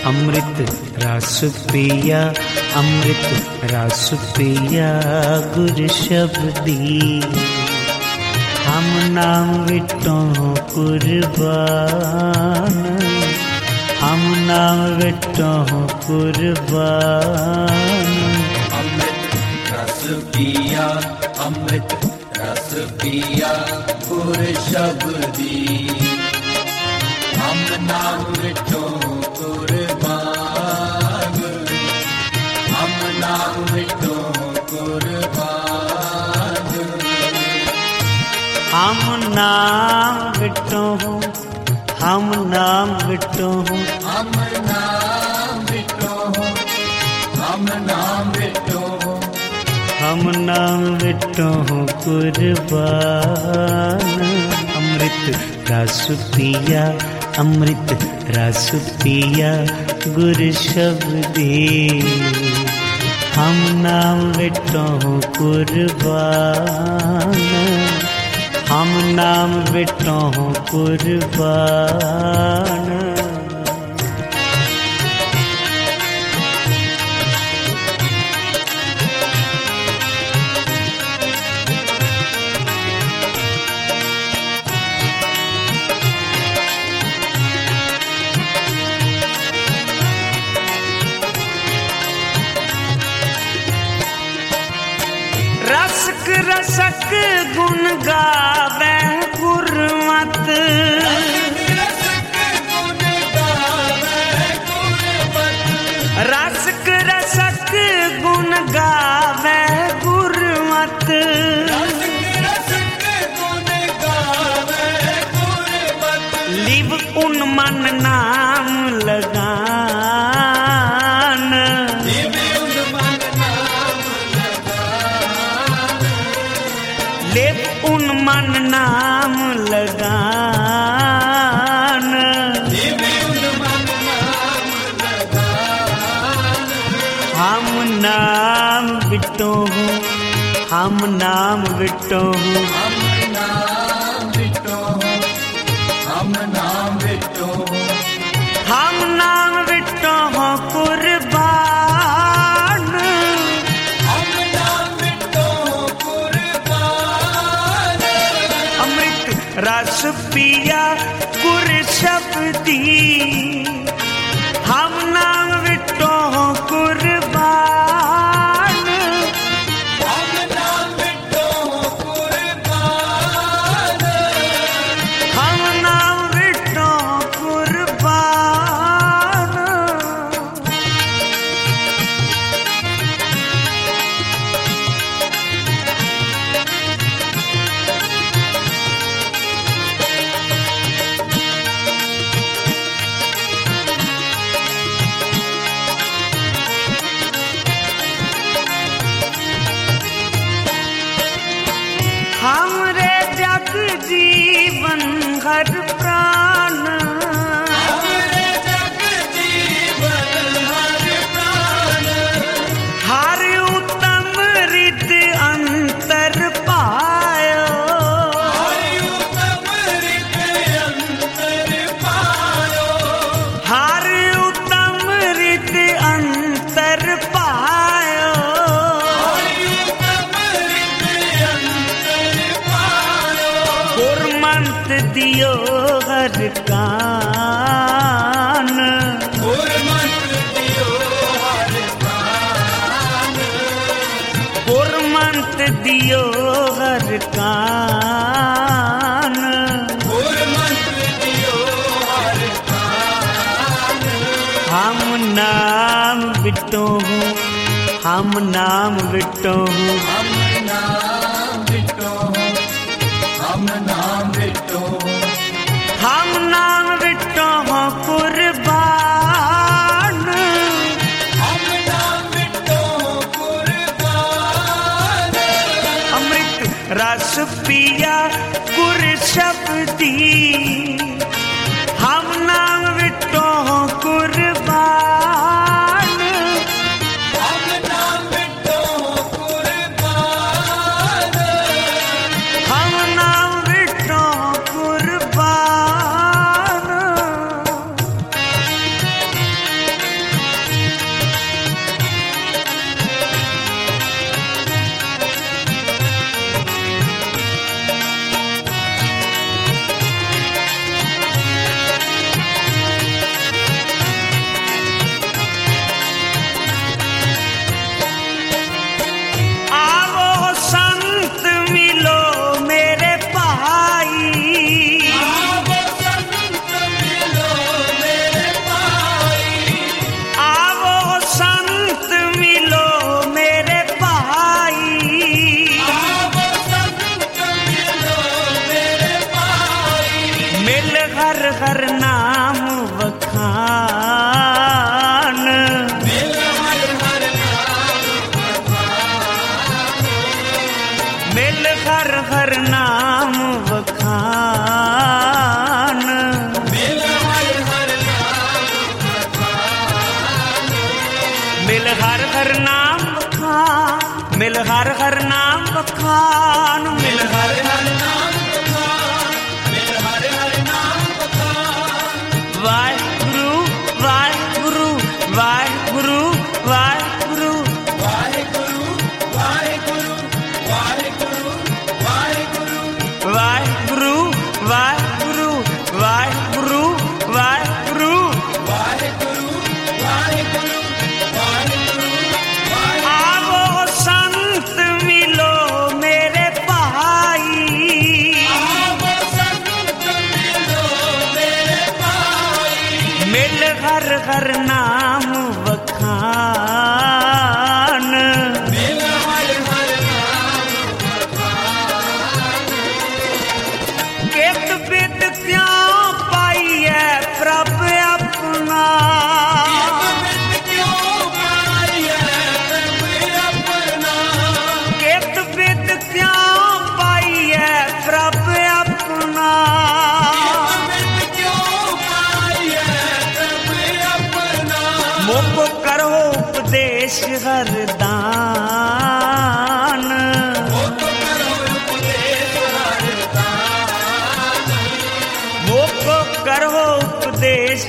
अमृत रस पिया, अमृत रस पिया गुर शब्दी। हम नाम विटों कुर्बान, हम नाम विटों कुर्बान। अमृत रस पिया, अमृत रस पिया गुर शब्दी। हम नाम विटों कुर्बान, हम नाम विटों कुर्बान। हम नाम विटों, हम नाम विटों, हम नाम विटों, हम नाम विटों, हम नाम विटों कुर्बान। अमृत रस पिया, अमृत रस पिया गुर शब्दी। हम नाम विटों कुर्बान, हम नाम विटों कुर्बान। रसक रसक गुण गावे गुरमत, रसक रसक गुण गावे गुरमत। लिव उन मन नाम लगान, लिव उन मन नाम लगान। हम नाम विटों, हम नाम विटों, हम नाम विटों, हम नाम विटों, हम नाम विटों कुर्बान। हम नाम विटों कुर्बान। अमृत रस पिया गुर शब्दी। हम नाम विटों कुर्बान, हम नाम विटों कुर्बान। हम नाम विटों कुर्बान। हमरे जग जीवन हर प्राण, हमरे जग जीवन हर प्राण। हर उत्तम रित अंतर पायो, हरि उत्तम रित अंतर पायो। हर उत्तम रित अंतर पायो। हरि उत्तम रित अंतर पायो। गुरमंत दियो हर कान, गुरमंत्र दियो हर कान। गुरमंत दियो हर कान। गुरमंत्र दियो हर कान। हम नाम विटों, हम नाम विटों, हम नाम विटों, हम नाम विटों, हम नाम विटों कुर्बान। हम नाम विटों कुर्बान। अमृत रस पिया गुर शब्दी। हम नाम विटों कुर्बान, हम नाम विटों कुर्बान। हम नाम विटों कुर्बान। हर नाम बखान, मिल हर हर मिल हर नाम बखान, मिल हर हर मिल हर नाम बखान, मिल हर नाम बखान, मिल हर हर नाम बखान, मिल हर हर नाम बखान। वाहिगुरु वाहिगुरु वाहिगुरु वाहिगुरु वाहेगुरु वाहेगुरु वाहेगुरु वाहेगुरु वाहिगुरु वाहिगुरु वाहिगुरु वाहिगुरु वाहेगुरु वाहेगुरु वाहेगुरु वाहेगुरु। आवो संत मिलो मेरे भाई, आवो संत मिलो मेरे भाई, मिल हर नाम बखान, मिल हर हर नाम बखान। केत बिद क्यों पाइए प्रभ अपना, बिन क्यों पाइए प्रभ अपना, केत बिद क्यों पाइए प्रभ अपना, बिन क्यों पाइए प्रभ अपना। मोको करो उपदेश हरदान, मोको करो उपदेश हरदान, मोको करो उपदेश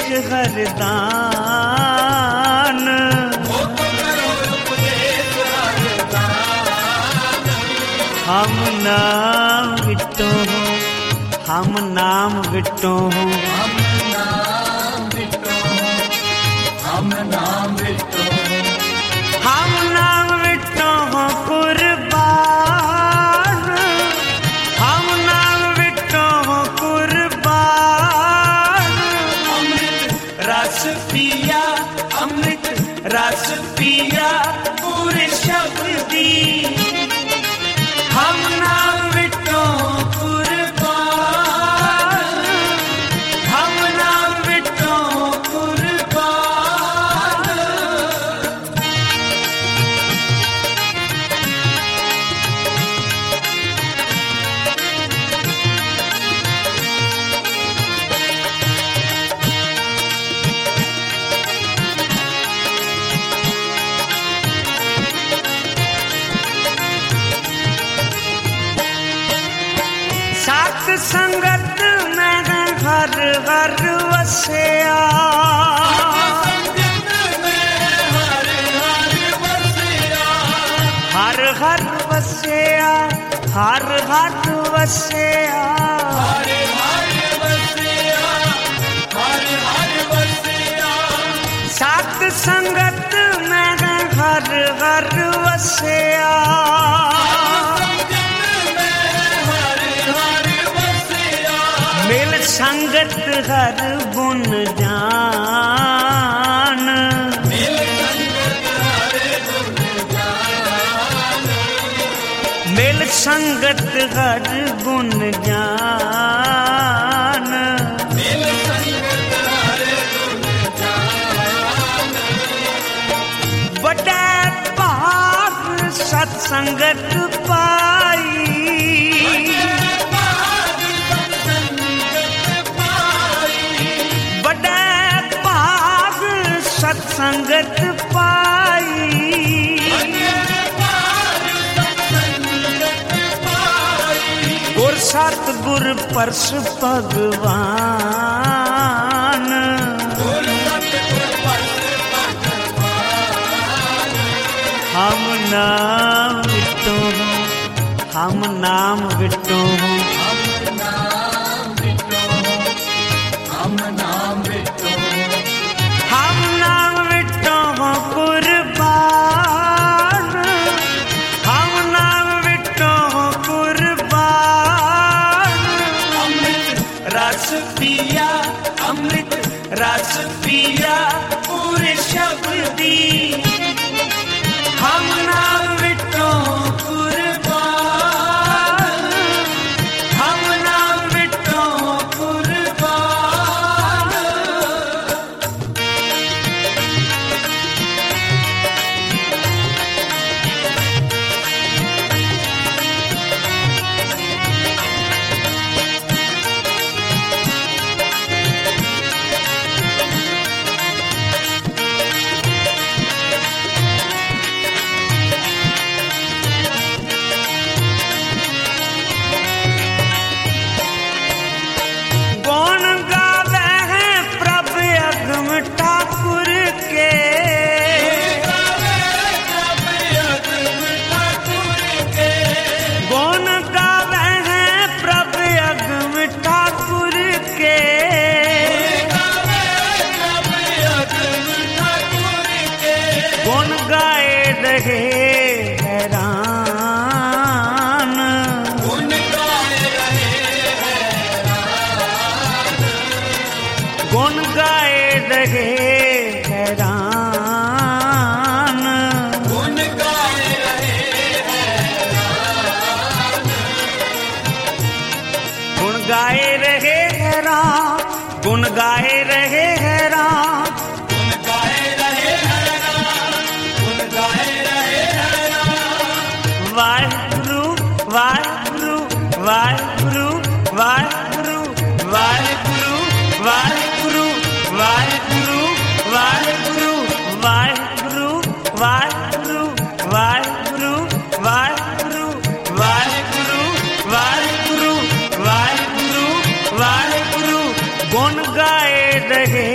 हरदान, मोको करो उपदेश हरदान। हम नाम विटो हो, हम नाम विटो हो, हम नाम विटो, हम नाम विटो, हम नाम विटो हो कुर्बान, हम नाम विटो हो कुर्बान। अमृत रस पिया, अमृत रस पिया पूरे शब्दी, हम नाम विटो कुर्बान, हम नाम विटो कुर्बान। सात संगत में हर हर वसया, संगत में हर हर बसिया, हर हर वसया, हर हर वसया। हर हर बसिया, हर हर बसिया। सात संगत में हर हर वसया, संगत में हर हर बसिया, मिल संगत हर गुण जान, मिल संगत हर गुण जान, मिल संगत हर गुण जान। मिल संगत हर गुण जान। बड़ा भाग सत्संगत पाई, बड़ा भाग सत्संगत पाई, गुर सतगुर परस भगवान, हम नाम विटो हो, हम नाम विटो हो, हम नाम विटो, हम नाम विटो, हम नाम विटो हो कुर्बान, हम नाम विटो हो कुर्बान। अमृत रस पिया, अमृत रस पिया पूरे शब्दी, हम नाम विटो कुर्बान, हम नाम विटो कुर्बान। गाए रहे हैं राम, गुण गाए रहे हैं राम, गुण गाए रहे हैं राम, गुण गाए रहे हैं राम। वाहिगुरु वाहिगुरु वाहिगुरु वाहिगुरु वाहिगुरु वाहिगुरु वाहिगुरु वाहिगुरु वाहिगुरु वाहिगुरु वाहिगुरु वाहिगुरु वाहिगुरु वाहिगुरु वाहिगुरु वाहिगुरु गुण गाए रहे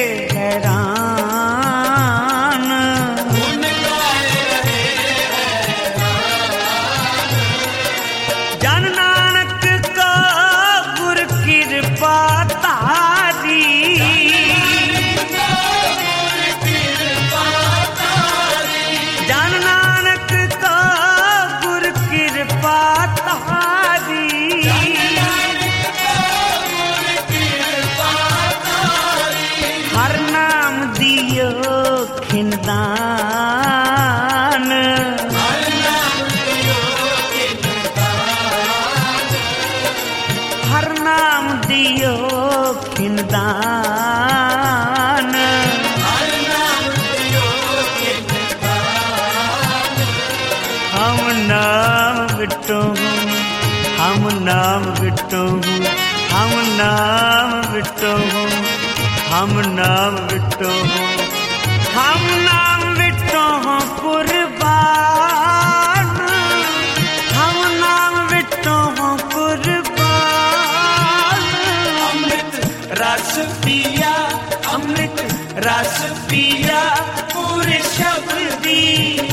हैरान, गुण गाए रहे हैं जन नानक का गुर कृपा तारी, जन नानक का गुर कृपा तारी, हर नाम दियो खिनदान, हर नाम दियो खिनदान, हम नाम बिटो हम नाम बिटो हम नाम बिटो हम नाम बिटो हम नाम बिटो कुर्बान, हम नाम बिटो कुर्बान। अमृत रस पिया, अमृत रस पिया पूरे शब्द दी